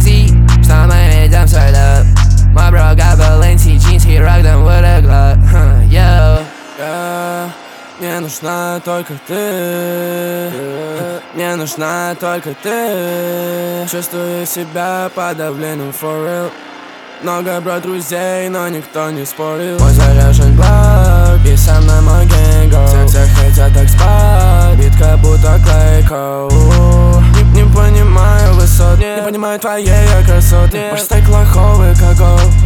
crazy, что мы ведем свой даб. Мой бро got Balenci, jeans, he rock them with a Glock. Yo. Мне нужна только ты. Мне нужна только ты. Чувствую себя под давлением for real. Много бро друзей, но никто не спорил. Мой заряжен блок, и со мной мой гэнг. Все хотят так спать, бит как будто клейко. Не понимаю высот, не понимаю твоей красоты. Можешь стать лоховый как гол.